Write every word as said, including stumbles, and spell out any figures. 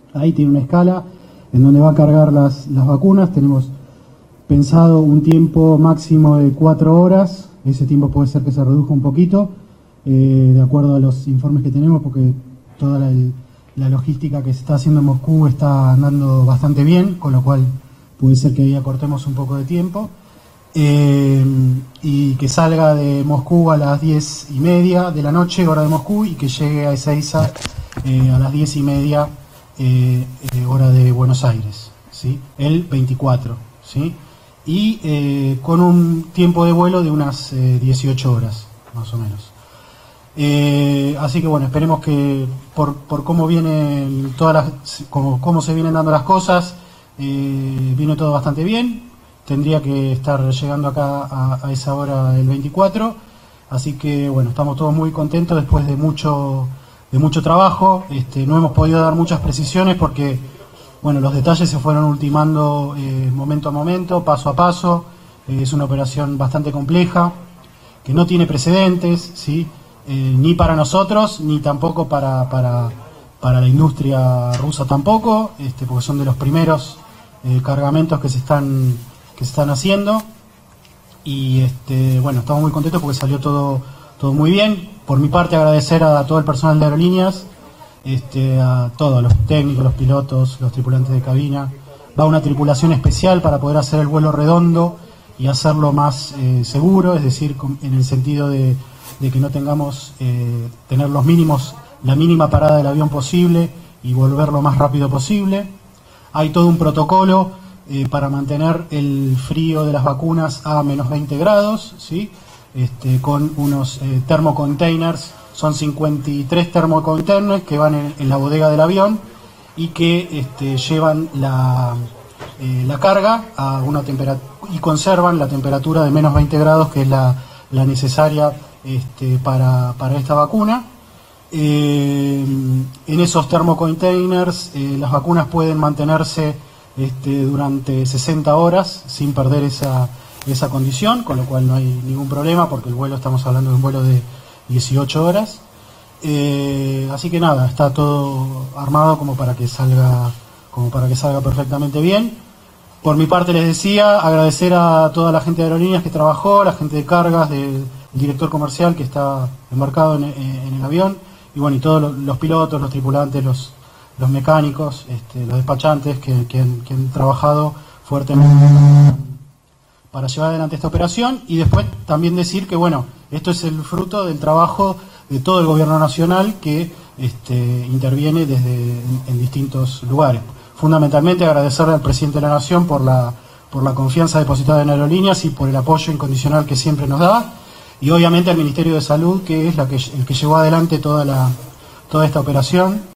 Ahí tiene una escala en donde va a cargar las, las vacunas. Tenemos pensado un tiempo máximo de cuatro horas. Ese tiempo puede ser que se reduzca un poquito, eh, de acuerdo a los informes que tenemos, porque toda la, la logística que se está haciendo en Moscú está andando bastante bien, con lo cual puede ser que ahí acortemos un poco de tiempo. Eh, y que salga de Moscú a las diez y media de la noche, hora de Moscú, y que llegue a Ezeiza eh, a las diez y media eh, eh, hora de Buenos Aires, ¿sí? El veinticuatro, ¿sí? Y eh, con un tiempo de vuelo de unas eh, dieciocho horas, más o menos. Eh, así que bueno, esperemos que por, por cómo vienen todas las, cómo, cómo se vienen dando las cosas, eh, viene todo bastante bien. Tendría que estar llegando acá a, a esa hora el veinticuatro, así que bueno, estamos todos muy contentos después de mucho de mucho trabajo. Este, no hemos podido dar muchas precisiones porque bueno, los detalles se fueron ultimando eh, momento a momento, paso a paso. Eh, es una operación bastante compleja, que no tiene precedentes, ¿sí? Eh, ni para nosotros, ni tampoco para, para, para la industria rusa tampoco, este, porque son de los primeros eh, cargamentos que se están que se están haciendo. Y este, bueno, estamos muy contentos porque salió todo, todo muy bien. Por mi parte, agradecer a todo el personal de aerolíneas, este, a todos los técnicos, los pilotos, los tripulantes de cabina. Va una tripulación especial para poder hacer el vuelo redondo y hacerlo más eh, seguro, es decir, en el sentido de, de que no tengamos eh, tener los mínimos, la mínima parada del avión posible y volver lo más rápido posible. Hay todo un protocolo eh, para mantener el frío de las vacunas a menos veinte grados, ¿sí? Este, con unos eh, termocontainers. Son cincuenta y tres termocontainers que van en, en la bodega del avión y que este, llevan la, eh, la carga a una temperatura y conservan la temperatura de menos veinte grados, que es la, la necesaria este, para, para esta vacuna. Eh, en esos termocontainers eh, las vacunas pueden mantenerse este, durante sesenta horas sin perder esa, esa condición, con lo cual no hay ningún problema porque el vuelo, estamos hablando de un vuelo de dieciocho horas. Eh, así que nada, está todo armado como para que salga, como para que salga perfectamente bien. Por mi parte, les decía, agradecer a toda la gente de aerolíneas que trabajó, la gente de cargas, del director comercial que está embarcado en, en el avión, y bueno, y todos los, los pilotos, los tripulantes, los, los mecánicos, este, los despachantes que, que, han, que han trabajado fuertemente para llevar adelante esta operación. Y después también decir que bueno, esto es el fruto del trabajo de todo el gobierno nacional que este, interviene desde en, en distintos lugares. Fundamentalmente agradecerle al presidente de la Nación por la, por la confianza depositada en Aerolíneas y por el apoyo incondicional que siempre nos da, y obviamente al Ministerio de Salud, que es la que, el que llevó adelante toda, la, toda esta operación.